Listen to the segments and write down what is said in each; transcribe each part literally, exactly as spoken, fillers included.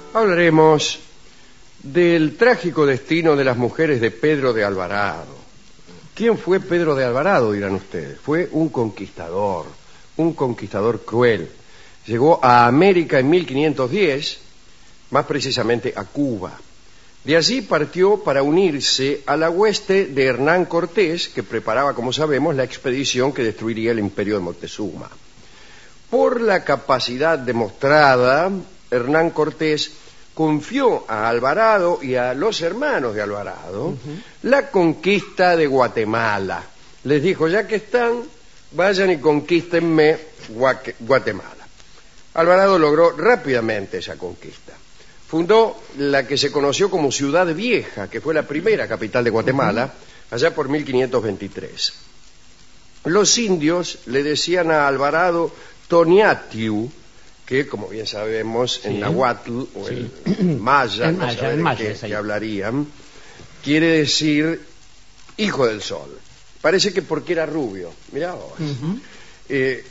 hablaremos del trágico destino de las mujeres de Pedro de Alvarado. ¿Quién fue Pedro de Alvarado, dirán ustedes? Fue un conquistador, un conquistador cruel. Llegó a América en mil quinientos diez, más precisamente a Cuba. De allí partió para unirse a la hueste de Hernán Cortés, que preparaba, como sabemos, la expedición que destruiría el imperio de Moctezuma. Por la capacidad demostrada, Hernán Cortés confió a Alvarado y a los hermanos de Alvarado uh-huh. la conquista de Guatemala. Les dijo, ya que están, vayan y conquístenme Guatemala. Alvarado logró rápidamente esa conquista. Fundó la que se conoció como Ciudad Vieja, que fue la primera capital de Guatemala, uh-huh. allá por mil quinientos veintitrés. Los indios le decían a Alvarado Toniatiu, que, como bien sabemos, sí. en Nahuatl o sí. en Maya, el no Maya, el Maya qué, qué hablarían, quiere decir hijo del sol. Parece que porque era rubio. Mirá vos. Uh-huh. Eh,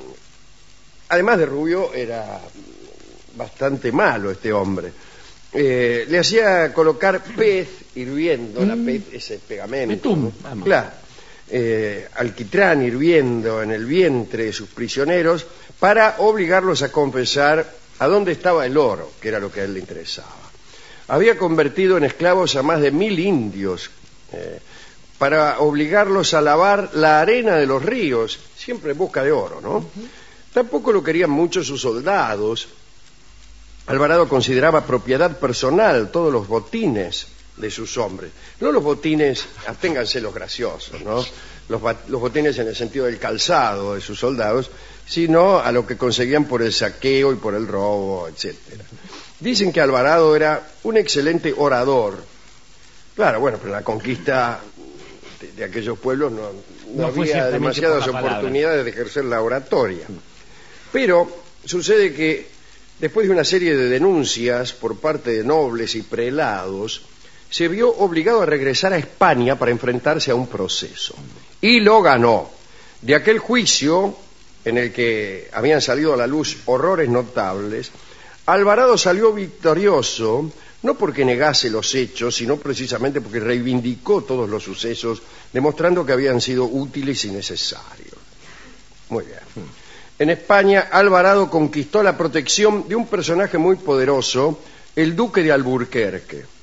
además de rubio, era bastante malo este hombre. Eh, le hacía colocar pez hirviendo, mm. la pez, ese pegamento. Betum, ¿no? Claro. Eh, alquitrán hirviendo en el vientre de sus prisioneros para obligarlos a confesar a dónde estaba el oro, que era lo que a él le interesaba. Había convertido en esclavos a más de mil indios eh, para obligarlos a lavar la arena de los ríos, siempre en busca de oro, ¿no? Uh-huh. Tampoco lo querían mucho sus soldados. Alvarado consideraba propiedad personal todos los botines de sus hombres. No los botines, absténganse los graciosos, ¿no? Los, los botines en el sentido del calzado de sus soldados, sino a lo que conseguían por el saqueo y por el robo, etcétera. Dicen que Alvarado era un excelente orador. Claro, bueno, pero en la conquista de, de aquellos pueblos no, no, no había demasiadas oportunidades de ejercer la oratoria. Pero sucede que después de una serie de denuncias por parte de nobles y prelados, se vio obligado a regresar a España para enfrentarse a un proceso. Y lo ganó. De aquel juicio, en el que habían salido a la luz horrores notables, Alvarado salió victorioso, no porque negase los hechos, sino precisamente porque reivindicó todos los sucesos, demostrando que habían sido útiles y necesarios. Muy bien. En España, Alvarado conquistó la protección de un personaje muy poderoso, el duque de Alburquerque.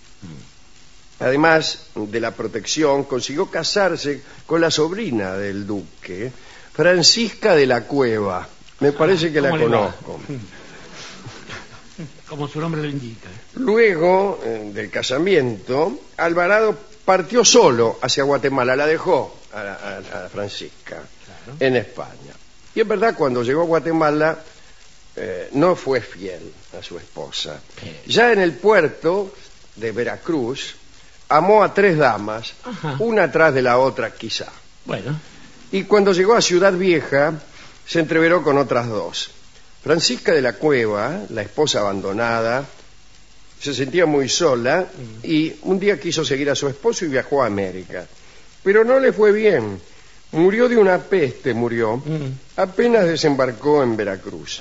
Además de la protección, consiguió casarse con la sobrina del duque, Francisca de la Cueva. Me parece que la conozco. Como su nombre lo indica. Luego eh, del casamiento, Alvarado partió solo hacia Guatemala, la dejó a, a, a Francisca claro. en España. Y en verdad, cuando llegó a Guatemala, eh, no fue fiel a su esposa. Ya en el puerto de Veracruz, amó a tres damas, Ajá. una atrás de la otra quizá. Bueno. Y cuando llegó a Ciudad Vieja, se entreveró con otras dos. Francisca de la Cueva, la esposa abandonada, se sentía muy sola mm. y un día quiso seguir a su esposo y viajó a América. Pero no le fue bien. Murió de una peste, murió, mm. apenas desembarcó en Veracruz.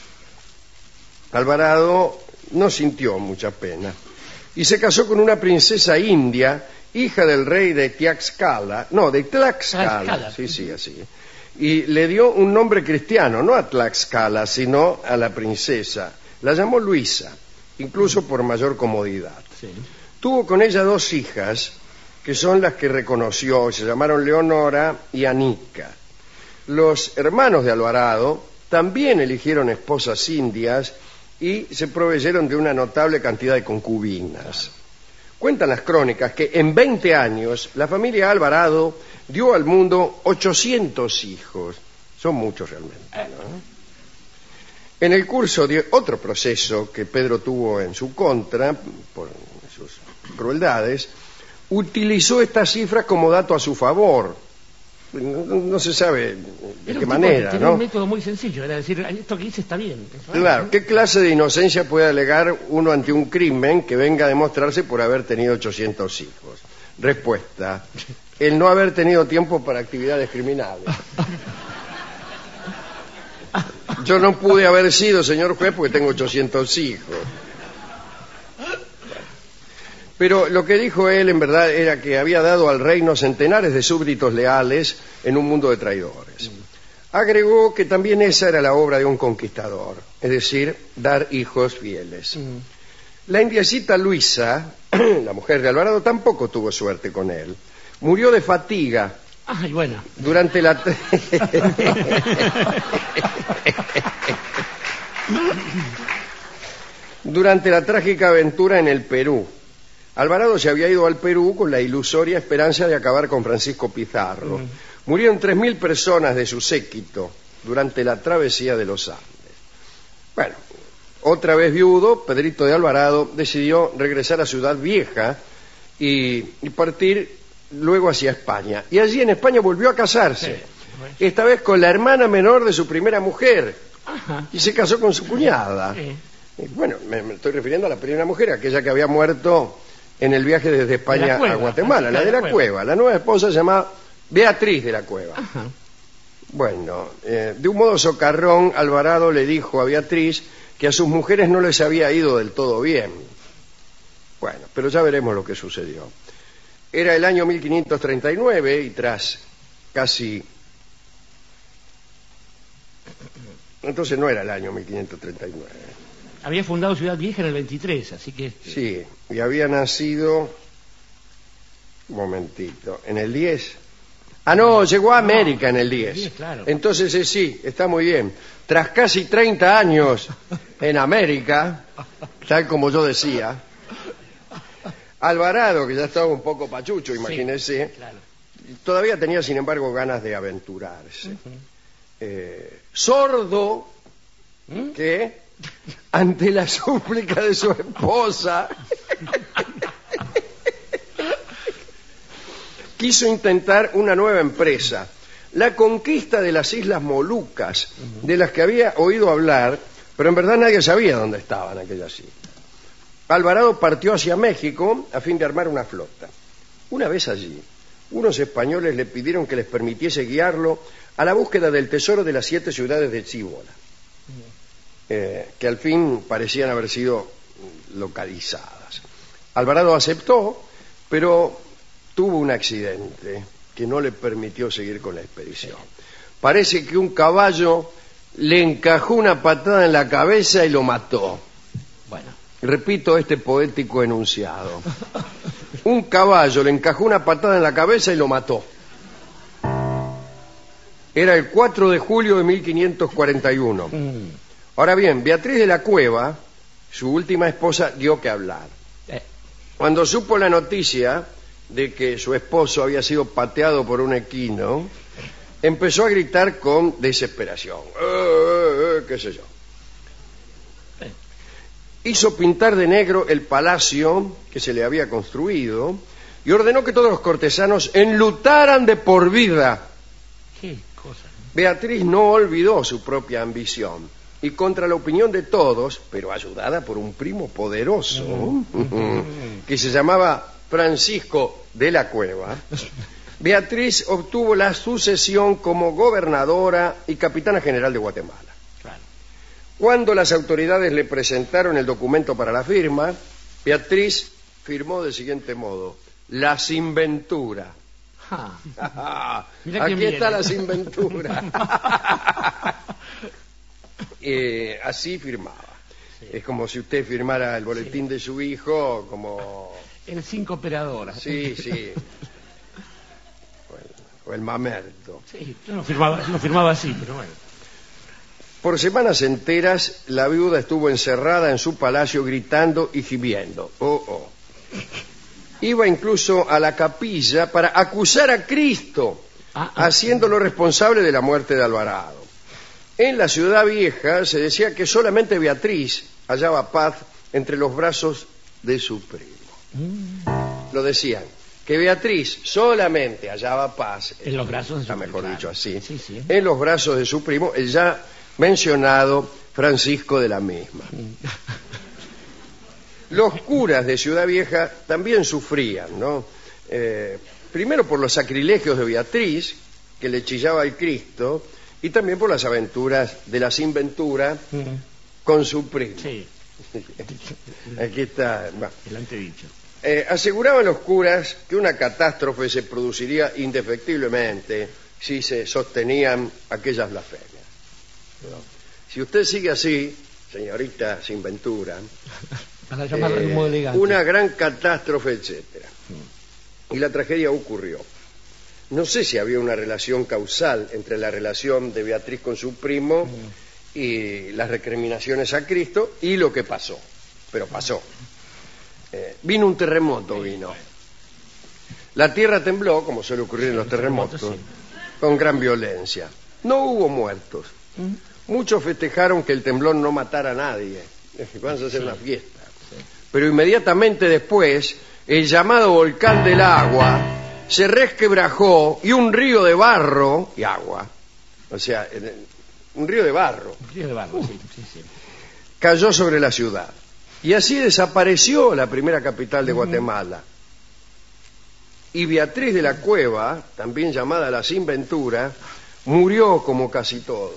Alvarado no sintió mucha pena y se casó con una princesa india, hija del rey de Tlaxcala, no, de Tlaxcala, Tlaxcala. sí, sí, así, y le dio un nombre cristiano, no a Tlaxcala, sino a la princesa. La llamó Luisa, incluso por mayor comodidad. Sí. Tuvo con ella dos hijas, que son las que reconoció, se llamaron Leonora y Anica. Los hermanos de Alvarado también eligieron esposas indias y se proveyeron de una notable cantidad de concubinas. Cuentan las crónicas que en veinte años la familia Alvarado dio al mundo ochocientos hijos. Son muchos realmente, ¿no? En el curso de otro proceso que Pedro tuvo en su contra, por sus crueldades, utilizó esta cifra como dato a su favor. No, no se sabe de qué manera, tenía ¿no? un método muy sencillo, era decir, esto que dice está bien. Claro, ¿qué clase de inocencia puede alegar uno ante un crimen que venga a demostrarse por haber tenido ochocientos hijos? Respuesta: el no haber tenido tiempo para actividades criminales. Yo no pude haber sido, señor juez, porque tengo ochocientos hijos. Pero lo que dijo él en verdad era que había dado al reino centenares de súbditos leales en un mundo de traidores. Mm. Agregó que también esa era la obra de un conquistador, es decir, dar hijos fieles. Mm. La indiecita Luisa, la mujer de Alvarado, tampoco tuvo suerte con él. Murió de fatiga. Ay, bueno. Durante la... Durante la trágica aventura en el Perú. Alvarado se había ido al Perú con la ilusoria esperanza de acabar con Francisco Pizarro. Mm. Murieron tres mil personas de su séquito durante la travesía de los Andes. Bueno, otra vez viudo, Pedrito de Alvarado decidió regresar a Ciudad Vieja y, y partir luego hacia España. Y allí en España volvió a casarse, sí, bueno. Esta vez con la hermana menor de su primera mujer. Ajá. Y se casó con su cuñada. Sí. Y bueno, me, me estoy refiriendo a la primera mujer, aquella que había muerto en el viaje desde España cueva, a Guatemala, la de la, la cueva. cueva. La nueva esposa se llamaba Beatriz de la Cueva. Ajá. Bueno, eh, de un modo socarrón, Alvarado le dijo a Beatriz que a sus mujeres no les había ido del todo bien. Bueno, pero ya veremos lo que sucedió. Era el año mil quinientos treinta y nueve y tras casi... Entonces no era el año mil quinientos treinta y nueve. Había fundado Ciudad Vieja en el veintitrés, así que... Sí, y había nacido... Un momentito, en el diez... Ah, no, llegó a América no, en el diez. diez claro. Entonces eh, sí, está muy bien. Tras casi treinta años en América, tal como yo decía, Alvarado, que ya estaba un poco pachucho, imagínese, sí, claro. Todavía tenía, sin embargo, ganas de aventurarse. Uh-huh. eh, sordo, ¿Mm? que, ante la súplica de su esposa... quiso intentar una nueva empresa, la conquista de las Islas Molucas, de las que había oído hablar, pero en verdad nadie sabía dónde estaban aquellas islas. Alvarado partió hacia México a fin de armar una flota. Una vez allí, unos españoles le pidieron que les permitiese guiarlo a la búsqueda del tesoro de las siete ciudades de Chíbola, eh, que al fin parecían haber sido localizadas. Alvarado aceptó, pero... tuvo un accidente que no le permitió seguir con la expedición. Parece que un caballo le encajó una patada en la cabeza y lo mató. Bueno, repito este poético enunciado. Un caballo le encajó una patada en la cabeza y lo mató. Era el cuatro de julio de mil quinientos cuarenta y uno. Ahora bien, Beatriz de la Cueva, su última esposa, dio que hablar. Cuando supo la noticia de que su esposo había sido pateado por un equino, empezó a gritar con desesperación. Eh, eh, eh, qué sé yo. Hizo pintar de negro el palacio que se le había construido y ordenó que todos los cortesanos enlutaran de por vida. ¿Qué cosa? Beatriz no olvidó su propia ambición y contra la opinión de todos, pero ayudada por un primo poderoso mm. que se llamaba Francisco de la Cueva, Beatriz obtuvo la sucesión como gobernadora y capitana general de Guatemala. Claro. Cuando las autoridades le presentaron el documento para la firma, Beatriz firmó del siguiente modo: la sinventura. Ah. Aquí está la sinventura. eh, así firmaba. Sí. Es como si usted firmara el boletín sí. de su hijo como... El cinco operadora. Sí, sí. O el, o el mamerto. Sí, yo no firmaba, no firmaba así, pero bueno. Por semanas enteras, la viuda estuvo encerrada en su palacio gritando y gimiendo. Oh, oh. Iba incluso a la capilla para acusar a Cristo, ah, ah, haciéndolo responsable de la muerte de Alvarado. En la Ciudad Vieja se decía que solamente Beatriz hallaba paz entre los brazos de su primo. Lo decían, que Beatriz solamente hallaba paz en los brazos de su primo, mejor claro. dicho así, sí, sí. en los brazos de su primo, el ya mencionado Francisco de la misma. Los curas de Ciudad Vieja también sufrían, ¿no? Eh, primero por los sacrilegios de Beatriz, que le chillaba al Cristo, y también por las aventuras de la sinventura uh-huh. con su primo. Sí. Aquí está. Bueno. El antedicho. Eh, aseguraban los curas que una catástrofe se produciría indefectiblemente si se sostenían aquellas blasfemias. Si usted sigue así, señorita sin ventura, Para llamarla de un modo eh, elegante. una gran catástrofe, etcétera. Y la tragedia ocurrió. No sé si había una relación causal entre la relación de Beatriz con su primo y las recriminaciones a Cristo y lo que pasó, pero pasó. Eh, vino un terremoto, vino. La tierra tembló, como suele ocurrir en los terremotos, con gran violencia. No hubo muertos. Muchos festejaron que el temblor no matara a nadie. Vamos a hacer una fiesta. Pero inmediatamente después, el llamado volcán del agua se resquebrajó y un río de barro y agua, o sea, un río de barro, Un río de barro, sí, sí, sí. cayó sobre la ciudad. Y así desapareció la primera capital de Guatemala. Y Beatriz de la Cueva, también llamada la Sin Ventura, murió como casi todos.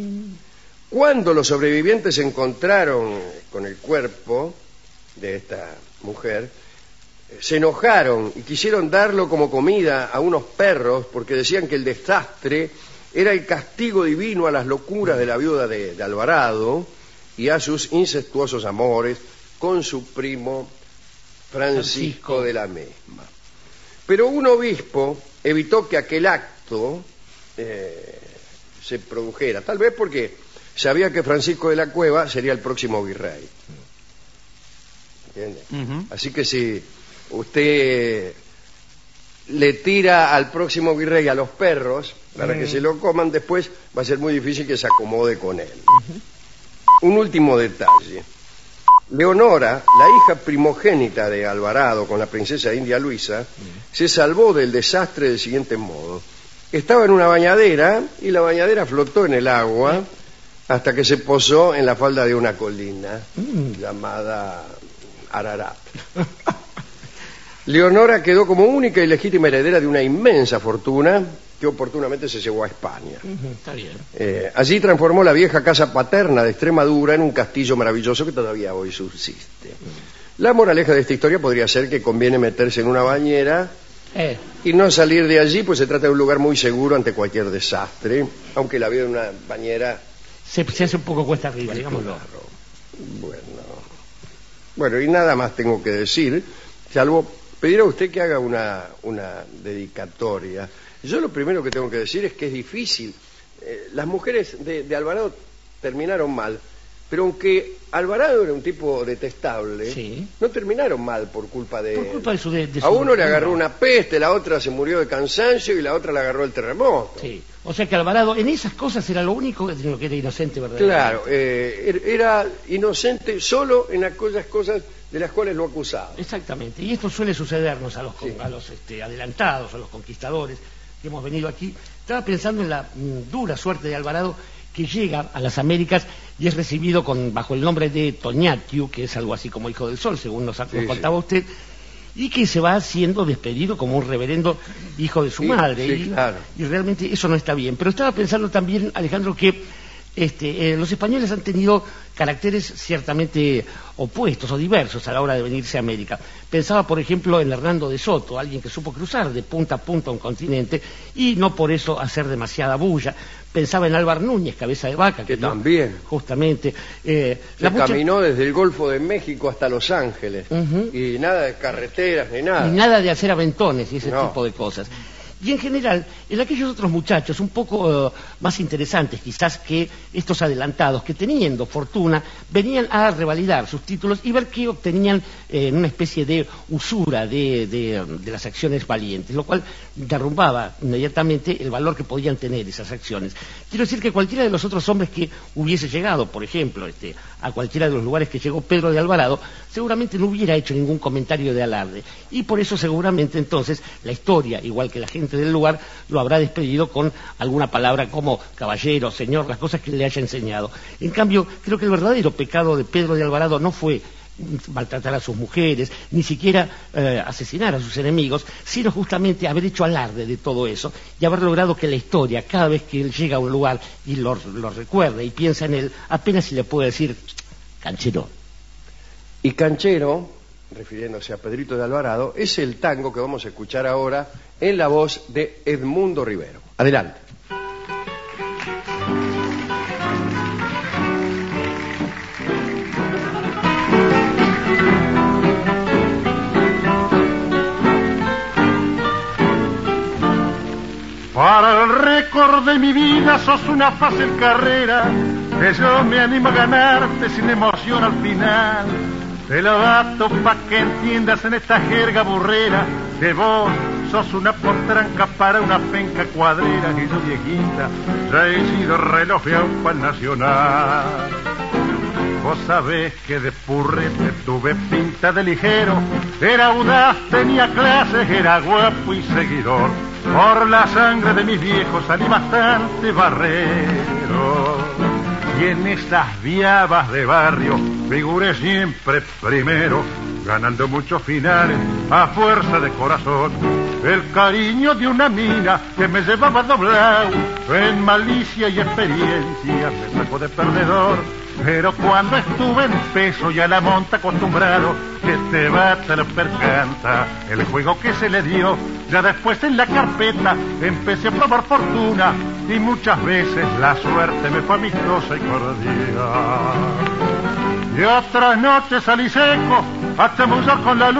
Cuando los sobrevivientes se encontraron con el cuerpo de esta mujer, se enojaron y quisieron darlo como comida a unos perros porque decían que el desastre era el castigo divino a las locuras de la viuda de, de Alvarado y a sus incestuosos amores con su primo Francisco, Francisco de la misma. Pero un obispo evitó que aquel acto eh, se produjera, tal vez porque sabía que Francisco de la Cueva sería el próximo virrey. ¿Entiende? Uh-huh. Así que si usted le tira al próximo virrey a los perros para uh-huh. que se lo coman, después va a ser muy difícil que se acomode con él. Uh-huh. Un último detalle. Leonora, la hija primogénita de Alvarado con la princesa India Luisa, uh-huh. se salvó del desastre del siguiente modo. Estaba en una bañadera y la bañadera flotó en el agua hasta que se posó en la falda de una colina uh-huh. llamada Ararat. Leonora quedó como única y legítima heredera de una inmensa fortuna que oportunamente se llevó a España. Uh-huh, está bien. Eh, allí transformó la vieja casa paterna de Extremadura en un castillo maravilloso que todavía hoy subsiste. Uh-huh. La moraleja de esta historia podría ser que conviene meterse en una bañera eh. y no salir de allí, pues se trata de un lugar muy seguro ante cualquier desastre, aunque la vida en una bañera se, se hace un poco cuesta arriba, digámoslo. Claro. Bueno, bueno, y nada más tengo que decir, salvo pedir a usted que haga una, una dedicatoria. Yo lo primero que tengo que decir es que es difícil. Eh, las mujeres de, de Alvarado terminaron mal, pero aunque Alvarado era un tipo detestable, sí. no terminaron mal por culpa de... Por culpa de su... De, de a uno su... le agarró una peste, la otra se murió de cansancio y la otra le agarró el terremoto. Sí, o sea que Alvarado en esas cosas era lo único que, que era inocente, ¿verdad? Claro, eh, era inocente solo en aquellas cosas de las cuales lo acusaban. Exactamente, y esto suele sucedernos a los, sí. a los este, adelantados, a los conquistadores que hemos venido aquí. Estaba pensando en la mm, dura suerte de Alvarado, que llega a las Américas y es recibido con bajo el nombre de Toñatiu, que es algo así como Hijo del Sol, según nos, sí, nos contaba sí. usted, y que se va siendo despedido como un reverendo hijo de su sí, madre. Sí, y, claro. y realmente eso no está bien. Pero estaba pensando también, Alejandro, que este, eh, los españoles han tenido caracteres ciertamente opuestos o diversos a la hora de venirse a América. Pensaba, por ejemplo, en Hernando de Soto, alguien que supo cruzar de punta a punta un continente y no por eso hacer demasiada bulla. Pensaba en Álvar Núñez, cabeza de vaca, que, que también no, justamente eh, se mucha... caminó desde el Golfo de México hasta Los Ángeles, uh-huh. y nada de carreteras ni nada, y nada de hacer aventones y ese no. tipo de cosas. Y en general, en aquellos otros muchachos un poco uh, más interesantes quizás que estos adelantados, que teniendo fortuna, venían a revalidar sus títulos y ver qué obtenían eh, en una especie de usura de, de, de las acciones valientes, lo cual derrumbaba inmediatamente el valor que podían tener esas acciones. Quiero decir que cualquiera de los otros hombres que hubiese llegado, por ejemplo, este, a cualquiera de los lugares que llegó Pedro de Alvarado, seguramente no hubiera hecho ningún comentario de alarde. Y por eso seguramente entonces la historia, igual que la gente del lugar, lo habrá despedido con alguna palabra como caballero, señor, las cosas que le haya enseñado. En cambio, creo que el verdadero pecado de Pedro de Alvarado no fue maltratar a sus mujeres, ni siquiera eh, asesinar a sus enemigos, sino justamente haber hecho alarde de todo eso y haber logrado que la historia, cada vez que él llega a un lugar y lo, lo recuerda y piensa en él, apenas si le puede decir canchero. Y canchero refiriéndose a Pedrito de Alvarado, es el tango que vamos a escuchar ahora en la voz de Edmundo Rivero. Adelante. Para el récord de mi vida sos una fácil carrera, que yo me animo a ganarte sin emoción al final. Te lo dato pa' que entiendas en esta jerga burrera, que vos sos una potranca para una penca cuadrera, que yo viejita ya he sido reloj de agua nacional. Vos sabés que de purrete tuve pinta de ligero, era audaz, tenía clases, era guapo y seguidor. Por la sangre de mis viejos salí bastante barrero, y en esas viabas de barrio figuré siempre primero, ganando muchos finales a fuerza de corazón. El cariño de una mina que me llevaba doblado, en malicia y experiencia me sacó de perdedor. Pero cuando estuve en peso y a la monta acostumbrado, que te bata lo percanta el juego que se le dio. Ya después en la carpeta empecé a probar fortuna, y muchas veces la suerte me fue amistosa y cordial. Y otras noches salí seco a chamullar con la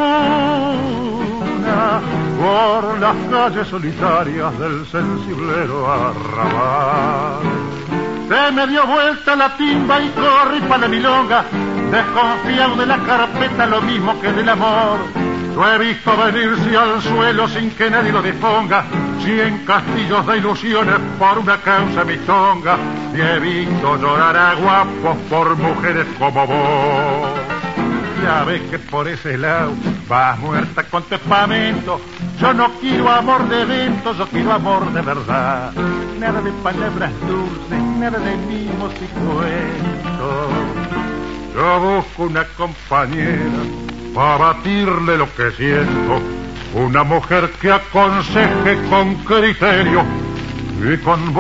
luna por las calles solitarias del sensiblero arrabal. Se me dio vuelta la timba y corrí pa' la milonga, desconfiado de la carpeta lo mismo que del amor. Yo he visto venirse al suelo sin que nadie lo disponga, cien castillos de ilusiones por una causa mistonga, y he visto llorar a guapos por mujeres como vos. Ya ves que por ese lado vas muerta con tu espamento. Yo no quiero amor de evento, yo quiero amor de verdad. Nada de palabras dulces, nada de mimos y cuentos. Yo busco una compañera para batirle lo que siento, una mujer que aconseje con criterio y con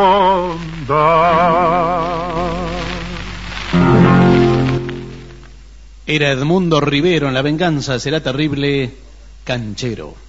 bondad. Era Edmundo Rivero en La venganza será terrible, Canchero.